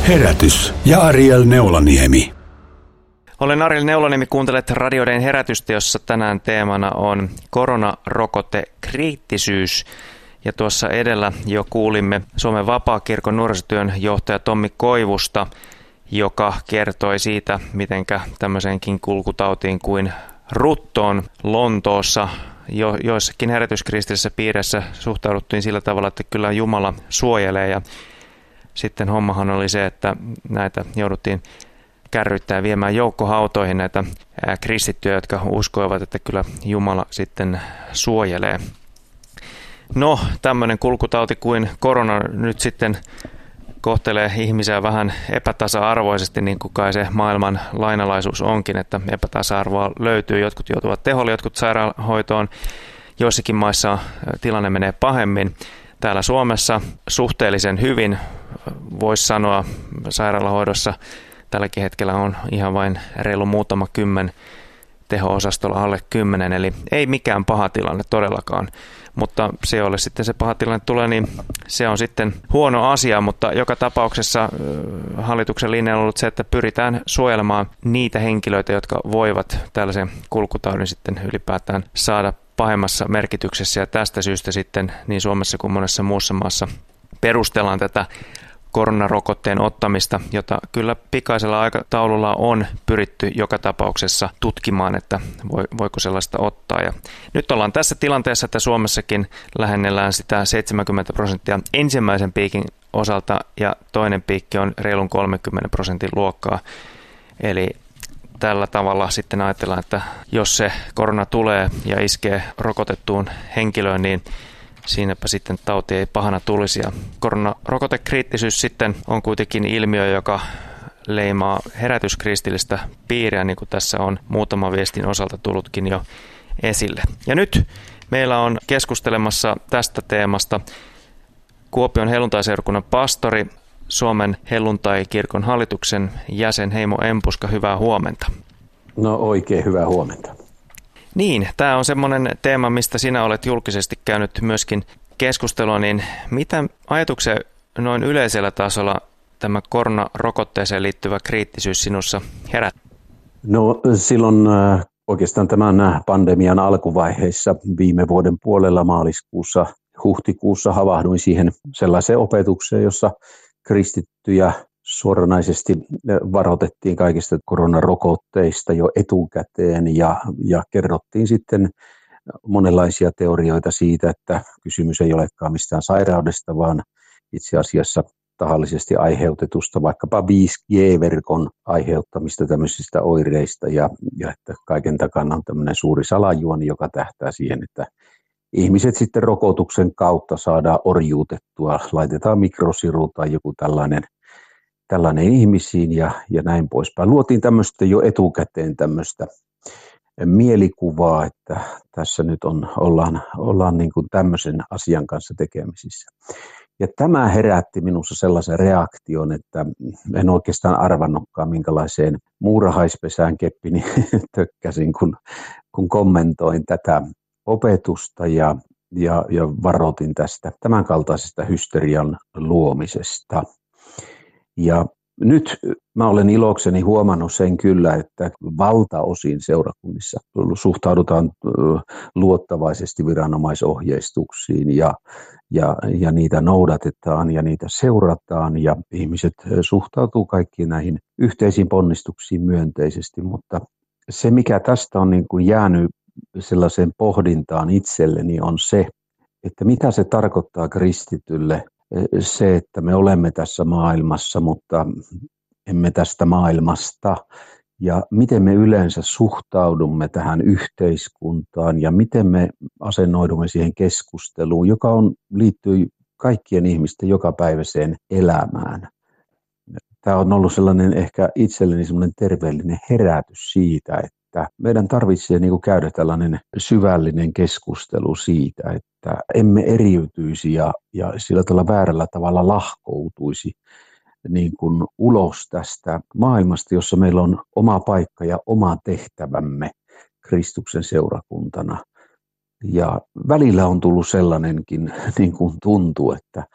Herätys ja Ariel Neulaniemi. Olen Ariel Neulaniemi, kuuntelet Radioiden herätystä, jossa tänään teemana on koronarokotekriittisyys. Ja tuossa edellä jo kuulimme Suomen Vapaakirkon nuorisotyön johtaja Tommi Koivusta, joka kertoi siitä, mitenkä tämmöiseenkin kulkutautiin kuin ruttoon Lontoossa joissakin herätyskristillisessä piirissä suhtauduttiin sillä tavalla, että kyllä Jumala suojelee. Ja sitten hommahan oli se, että näitä jouduttiin kärryttää viemään joukkohautoihin näitä kristittyjä, jotka uskoivat, että kyllä Jumala sitten suojelee. No, tämmöinen kulkutauti kuin korona nyt sitten kohtelee ihmisiä vähän epätasa-arvoisesti, niin kuin kai se maailman lainalaisuus onkin, että epätasa-arvoa löytyy. Jotkut joutuvat teholle, jotkut sairaanhoitoon. Joissakin maissa tilanne menee pahemmin. Täällä Suomessa suhteellisen hyvin, voisi sanoa, sairaalahoidossa tälläkin hetkellä on ihan vain reilu muutama kymmen, teho-osastolla alle 10, eli ei mikään paha tilanne todellakaan. Mutta se, jolle sitten se paha tilanne tulee, niin se on sitten huono asia, mutta joka tapauksessa hallituksen linja on ollut se, että pyritään suojelemaan niitä henkilöitä, jotka voivat tällaisen kulkutaudin sitten ylipäätään saada pahemmassa merkityksessä, ja tästä syystä sitten niin Suomessa kuin monessa muussa maassa perustellaan tätä koronarokotteen ottamista, jota kyllä pikaisella aikataululla on pyritty joka tapauksessa tutkimaan, että voiko sellaista ottaa. Ja nyt ollaan tässä tilanteessa, että Suomessakin lähennellään sitä 70% ensimmäisen piikin osalta, ja toinen piikki on reilun 30% luokkaa. Eli tällä tavalla sitten ajatellaan, että jos se korona tulee ja iskee rokotettuun henkilöön, niin siinäpä sitten tauti ei pahana tulisi. Ja koronarokotekriittisyys sitten on kuitenkin ilmiö, joka leimaa herätyskristillistä piiriä, niin kuin tässä on muutama viestin osalta tullutkin jo esille. Ja nyt meillä on keskustelemassa tästä teemasta Kuopion helluntaiseurakunnan pastori, Suomen helluntai-kirkon hallituksen jäsen Heimo Empuska. Hyvää huomenta. No oikein hyvää huomenta. Niin, tämä on semmoinen teema, mistä sinä olet julkisesti käynyt myöskin keskustelua, niin mitä ajatuksia noin yleisellä tasolla tämä koronarokotteeseen liittyvä kriittisyys sinussa herättää? No silloin oikeastaan tämän pandemian alkuvaiheessa viime vuoden puolella maaliskuussa, huhtikuussa havahduin siihen sellaiseen opetukseen, jossa kristittyjä suoranaisesti varoitettiin kaikista koronarokotteista jo etukäteen ja kerrottiin sitten monenlaisia teorioita siitä, että kysymys ei olekaan mistään sairaudesta, vaan itse asiassa tahallisesti aiheutetusta vaikkapa 5G-verkon aiheuttamista tämmöisistä oireista ja että kaiken takana on tämmöinen suuri salajuoni, joka tähtää siihen, että ihmiset sitten rokotuksen kautta saadaan orjuutettua, laitetaan mikrosiru tai joku tällainen ihmisiin ja näin poispäin. Luotiin tämmöistä jo etukäteen tämmöistä mielikuvaa, että tässä nyt ollaan niin kuin tämmöisen asian kanssa tekemisissä. Ja tämä herätti minussa sellaisen reaktion, että en oikeastaan arvannutkaan minkälaiseen muurahaispesään keppini tökkäsin, kun kommentoin tätä opetusta ja varoitin tästä tämänkaltaisesta hysterian luomisesta. Ja nyt mä olen ilokseni huomannut sen kyllä, että valtaosin seurakunnissa suhtaudutaan luottavaisesti viranomaisohjeistuksiin ja niitä noudatetaan ja niitä seurataan ja ihmiset suhtautuu kaikkiin näihin yhteisiin ponnistuksiin myönteisesti, mutta se mikä tästä on niin kuin jäänyt sellaiseen pohdintaan itselleni on se, että mitä se tarkoittaa kristitylle se, että me olemme tässä maailmassa, mutta emme tästä maailmasta. Ja miten me yleensä suhtaudumme tähän yhteiskuntaan ja miten me asennoidumme siihen keskusteluun, joka liittyy kaikkien ihmisten jokapäiväiseen elämään. Tämä on ollut sellainen ehkä itselleni sellainen terveellinen herätys siitä, että meidän tarvitsee niin kuin käydä tällainen syvällinen keskustelu siitä, että emme eriytyisi ja sillä tavalla väärällä tavalla lahkoutuisi niin kuin ulos tästä maailmasta, jossa meillä on oma paikka ja oma tehtävämme Kristuksen seurakuntana. Ja välillä on tullut sellainenkin niin kuin tuntuu, että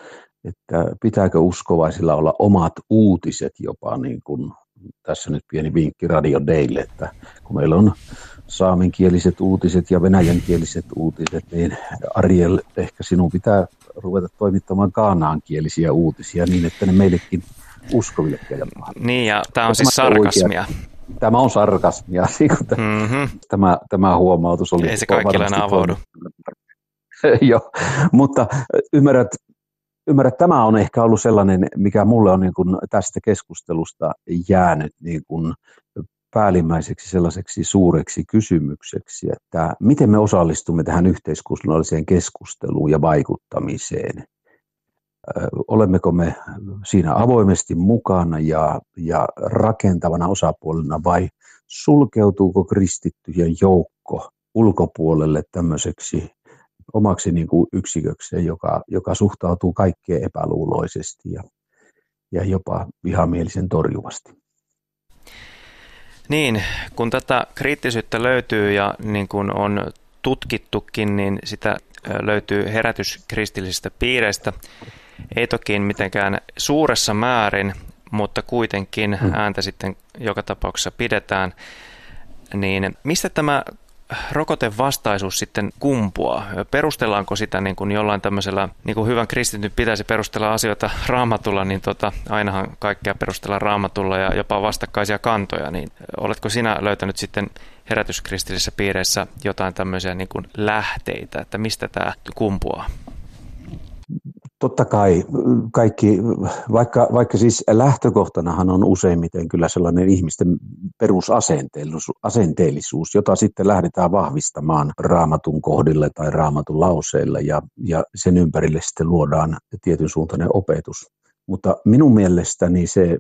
että pitääkö uskovaisilla olla omat uutiset jopa, niin kuin tässä nyt pieni vinkki Radio Daylle, että kun meillä on saamenkieliset uutiset ja venäjänkieliset uutiset, niin Ariel, ehkä sinun pitää ruveta toimittamaan kaanaankielisiä uutisia niin, että ne meillekin uskoville kelpaa. Niin, ja tämä on siis sarkasmia. Tämä on sarkasmia. Tämä huomautus oli... Ei se kaikille aina avaudu. Joo, mutta ymmärrät, tämä on ehkä ollut sellainen, mikä mulle on niin kuin tästä keskustelusta jäänyt niin kuin päällimmäiseksi sellaiseksi suureksi kysymykseksi, että miten me osallistumme tähän yhteiskunnalliseen keskusteluun ja vaikuttamiseen. Olemmeko me siinä avoimesti mukana ja rakentavana osapuolena vai sulkeutuuko kristittyjen joukko ulkopuolelle tämmöiseksi omaksi niin kuin yksikökseen, joka suhtautuu kaikkeen epäluuloisesti ja jopa vihamielisen torjuvasti. Niin, kun tätä kriittisyyttä löytyy ja niin kuin on tutkittukin, niin sitä löytyy herätyskristillisistä piireistä. Ei toki mitenkään suuressa määrin, mutta kuitenkin ääntä sitten joka tapauksessa pidetään. Niin mistä tämä rokotevastaisuus sitten kumpuaa? Perustellaanko sitä niin kuin jollain tämmöisellä, niin kuin hyvän kristityn pitäisi perustella asioita Raamatulla, niin ainahan kaikkea perustella Raamatulla ja jopa vastakkaisia kantoja. Niin oletko sinä löytänyt sitten herätyskristillisessä piireissä jotain tämmöisiä niin kuin lähteitä, että mistä tämä kumpuaa? Totta kai kaikki, vaikka siis lähtökohtanahan on useimmiten kyllä sellainen ihmisten perusasenteellisuus, jota sitten lähdetään vahvistamaan Raamatun kohdille tai Raamatun lauseille ja sen ympärille sitten luodaan tietyn suuntainen opetus. Mutta minun mielestäni se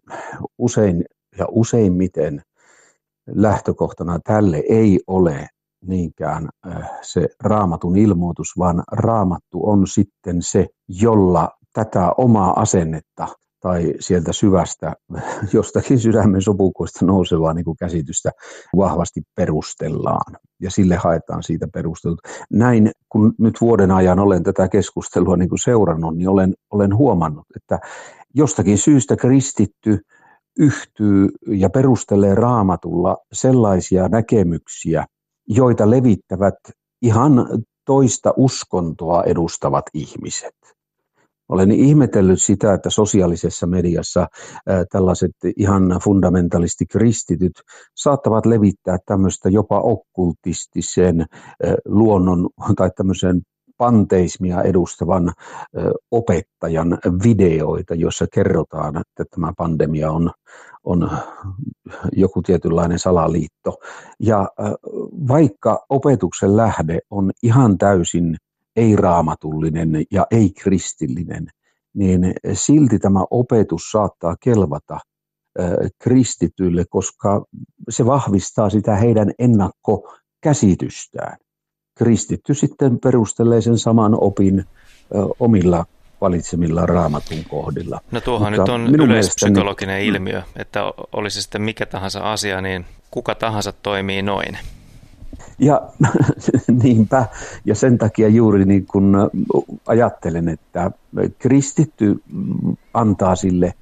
useimmiten lähtökohtana tälle ei ole niinkään se Raamatun ilmoitus, vaan Raamattu on sitten se, jolla tätä omaa asennetta tai sieltä syvästä jostakin sydämen sopukoista nousevaa niin kuin käsitystä vahvasti perustellaan ja sille haetaan siitä perustelut. Näin, kun nyt vuoden ajan olen tätä keskustelua niin kuin seurannut, niin olen huomannut, että jostakin syystä kristitty yhtyy ja perustelee Raamatulla sellaisia näkemyksiä, joita levittävät ihan toista uskontoa edustavat ihmiset. Olen ihmetellyt sitä, että sosiaalisessa mediassa tällaiset ihan fundamentalisti kristityt saattavat levittää tämmöistä jopa okkultistisen luonnon tai tämmöisen panteismia edustavan opettajan videoita, joissa kerrotaan, että tämä pandemia on joku tietynlainen salaliitto. Ja vaikka opetuksen lähde on ihan täysin ei-raamatullinen ja ei-kristillinen, niin silti tämä opetus saattaa kelvata kristityille, koska se vahvistaa sitä heidän ennakkokäsitystään. Kristitty sitten perustelee sen saman opin omilla valitsemilla Raamatun kohdilla. No tuohan nyt on yleispsykologinen ilmiö, että olisi sitten mikä tahansa asia, niin kuka tahansa toimii noin. Ja niinpä, ja sen takia juuri niin kuin ajattelen, että kristitty antaa sille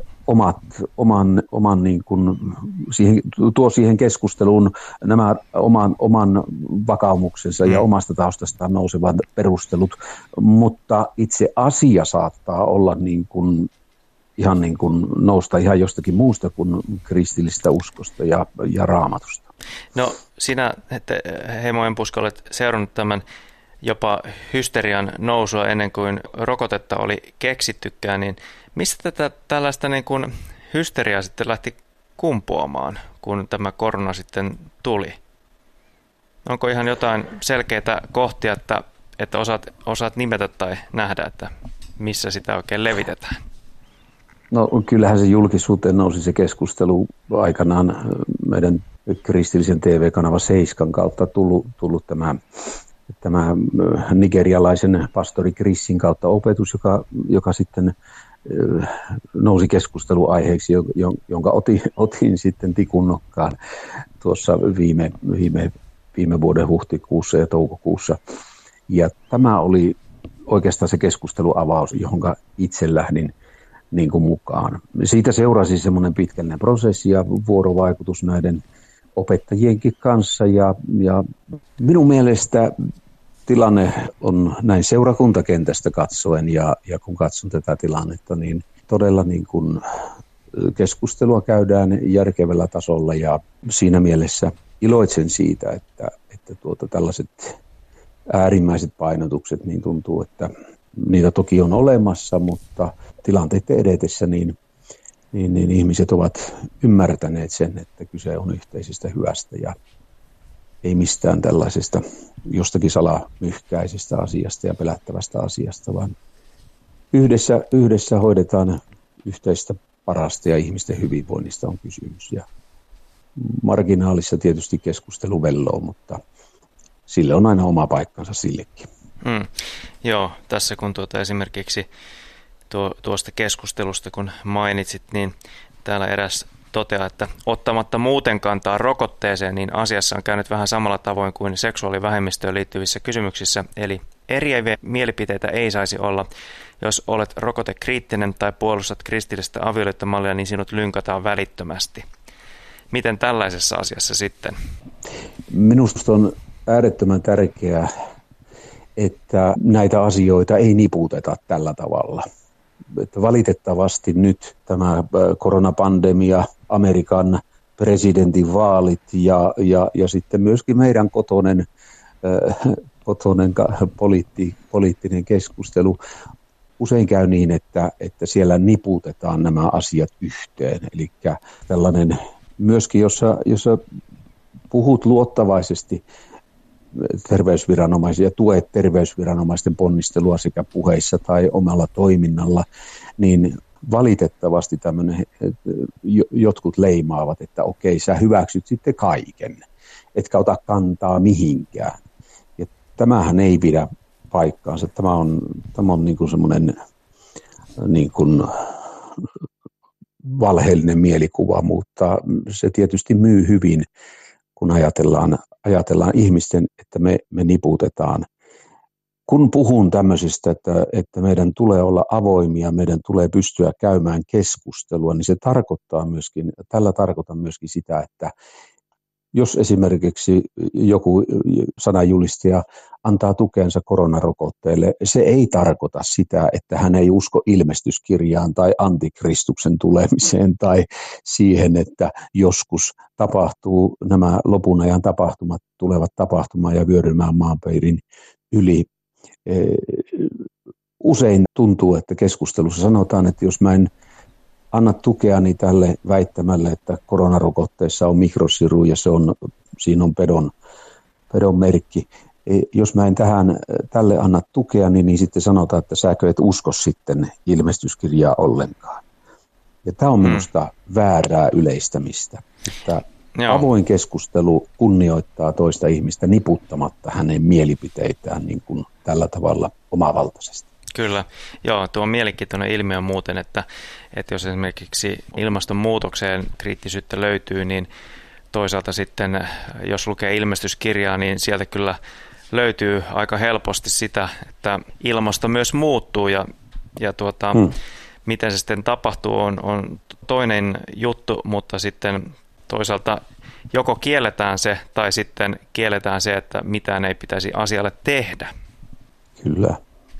oman niin kuin tuo siihen keskusteluun nämä oman vakaumuksensa ja omasta taustastaan nousevat perustelut, mutta itse asia saattaa olla niin kuin ihan niin kuin nousta ihan jostakin muusta kuin kristillistä uskosta ja Raamatusta. No sinä, Heimo Empuska, olet seurannut tämän jopa hysterian nousua ennen kuin rokotetta oli keksittykään, niin mistä tällaista niin kuin hysteriaa sitten lähti kumpuamaan, kun tämä korona sitten tuli? Onko ihan jotain selkeitä kohtia, että osaat nimetä tai nähdä, että missä sitä oikein levitetään? No kyllähän se julkisuuteen nousi se keskustelu aikanaan meidän kristillisen TV-kanava Seiskan kautta tullut tämä nigerialaisen pastori Chrisin kautta opetus, joka sitten nousi keskusteluaiheeksi, jonka otin sitten tikun nokkaan tuossa viime vuoden huhtikuussa ja toukokuussa. Ja tämä oli oikeastaan se keskusteluavaus, johon itse lähdin niin kuin mukaan. Siitä seurasi semmoinen pitkällinen prosessi ja vuorovaikutus näiden opettajienkin kanssa ja minun mielestä tilanne on näin seurakuntakentästä katsoen ja kun katson tätä tilannetta, niin todella niin kuin keskustelua käydään järkevällä tasolla ja siinä mielessä iloitsen siitä, että tällaiset äärimmäiset painotukset, niin tuntuu, että niitä toki on olemassa, mutta tilanteiden edetessä niin ihmiset ovat ymmärtäneet sen, että kyse on yhteisestä hyvästä ja ei mistään tällaisesta jostakin salamyhkäisestä asiasta ja pelättävästä asiasta, vaan yhdessä hoidetaan yhteistä parasta ja ihmisten hyvinvoinnista on kysymys. Ja marginaalissa tietysti keskustelu velloo, mutta sille on aina oma paikkansa sillekin. Joo, tässä kun esimerkiksi tuosta keskustelusta kun mainitsit, niin täällä eräs toteaa, että ottamatta muuten kantaa rokotteeseen, niin asiassa on käynyt vähän samalla tavoin kuin seksuaalivähemmistöön liittyvissä kysymyksissä, eli eriäviä mielipiteitä ei saisi olla. Jos olet rokotekriittinen tai puolustat kristillistä avioliittomallia, niin sinut lynkataan välittömästi. Miten tällaisessa asiassa sitten? Minusta on äärettömän tärkeää, että näitä asioita ei niputeta tällä tavalla. Että valitettavasti nyt tämä koronapandemia, Amerikan presidentinvaalit ja sitten myöskin meidän kotoinen poliittinen keskustelu usein käy niin, että siellä niputetaan nämä asiat yhteen. Eli tällainen myöskin, jossa puhut luottavaisesti terveysviranomaisia, tuet terveysviranomaisten ponnistelua sekä puheissa tai omalla toiminnalla, niin valitettavasti jotkut leimaavat, että okei, sä hyväksyt sitten kaiken, etkä ota kantaa mihinkään. Ja tämähän ei pidä paikkaansa. Tämä on niin kuin semmoinen niin kuin valheellinen mielikuva, mutta se tietysti myy hyvin, kun ajatellaan ihmisten, että me niputetaan. Kun puhun tämmöisestä, että meidän tulee olla avoimia, meidän tulee pystyä käymään keskustelua, niin se tarkoittaa myöskin sitä, että jos esimerkiksi joku sananjulistaja antaa tukensa koronarokotteelle, se ei tarkoita sitä, että hän ei usko ilmestyskirjaan tai antikristuksen tulemiseen tai siihen, että joskus nämä lopun ajan tapahtumat tulevat tapahtumaan ja vyörymään maanpeirin yli. Usein tuntuu, että keskustelussa sanotaan, että jos mä en anna tukeani tälle väittämälle, että koronarokotteessa on mikrosiru ja siinä on pedon merkki. Jos mä en tälle anna tukeani, niin sitten sanotaan, että säkö et usko sitten ilmestyskirjaa ollenkaan. Ja tämä on minusta väärää yleistämistä. Että avoin keskustelu kunnioittaa toista ihmistä niputtamatta hänen mielipiteitään niin kuin tällä tavalla omavaltaisesti. Kyllä. Joo, tuo on mielenkiintoinen ilmiö muuten, että jos esimerkiksi ilmastonmuutokseen kriittisyyttä löytyy, niin toisaalta sitten, jos lukee ilmestyskirjaa, niin sieltä kyllä löytyy aika helposti sitä, että ilmasto myös muuttuu ja miten se sitten tapahtuu on toinen juttu, mutta sitten toisaalta joko kielletään se tai sitten kielletään se, että mitään ei pitäisi asialle tehdä. Kyllä.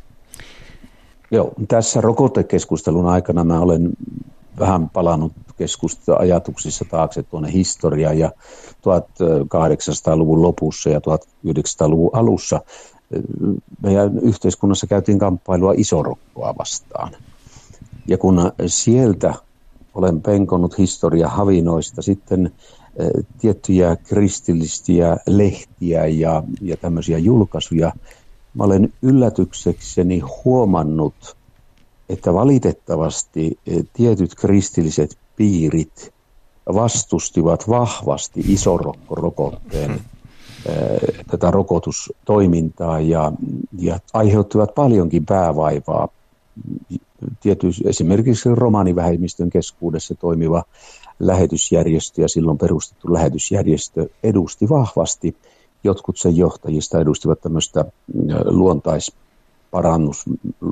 Joo, tässä rokotekeskustelun aikana mä olen vähän palannut ajatuksissa taakse tuonne historiaan ja 1800-luvun lopussa ja 1900-luvun alussa meidän yhteiskunnassa käytiin kamppailua isorokkoa vastaan. Ja kun sieltä olen penkonut historiahavinoista sitten tiettyjä kristillisiä lehtiä ja tämmöisiä julkaisuja, mä olen yllätyksekseni huomannut, että valitettavasti tietyt kristilliset piirit vastustivat vahvasti isorokkorokotteen tätä rokotustoimintaa ja aiheuttivat paljonkin päävaivaa. Esimerkiksi romanivähemmistön keskuudessa toimiva lähetysjärjestö ja silloin perustettu lähetysjärjestö edusti vahvasti. Jotkut sen johtajista edustivat tämmöistä parannus,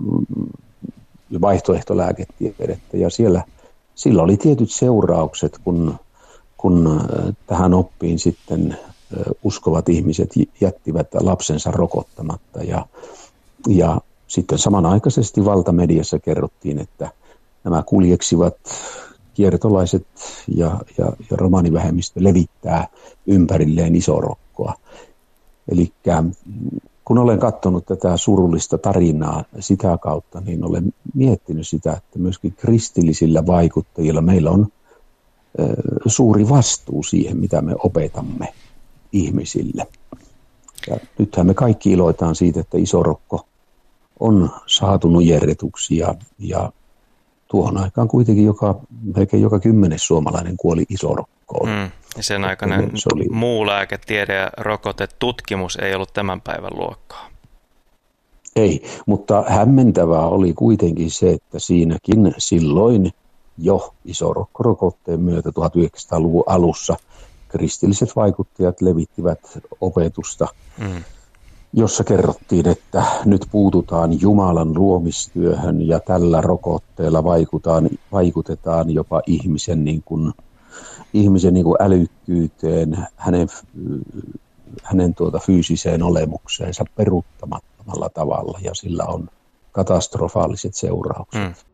vaihtoehtolääketiedettä, ja sillä oli tietyt seuraukset, kun tähän oppiin sitten uskovat ihmiset jättivät lapsensa rokottamatta, ja sitten samanaikaisesti valtamediassa kerrottiin, että nämä kuljeksivat kiertolaiset ja romanivähemmistö levittää ympärilleen isorokkoa. Eli kun olen katsonut tätä surullista tarinaa sitä kautta, niin olen miettinyt sitä, että myöskin kristillisillä vaikuttajilla meillä on suuri vastuu siihen, mitä me opetamme ihmisille. Ja nythän me kaikki iloitaan siitä, että isorokko on saatu nujerretuksi ja tuohon aikaan kuitenkin melkein joka 10. suomalainen kuoli isorokkoon. Ja sen aikainen muu lääketiede ja rokotetutkimus ei ollut tämän päivän luokkaa. Ei, mutta hämmentävää oli kuitenkin se, että siinäkin silloin jo isorokkorokotteen myötä 1900-luvun alussa kristilliset vaikuttajat levittivät opetusta, jossa kerrottiin, että nyt puututaan Jumalan luomistyöhön ja tällä rokotteella vaikutetaan jopa ihmisen niin kuin älykkyyteen, hänen fyysiseen olemukseensa peruuttamattomalla tavalla, ja sillä on katastrofaaliset seuraukset.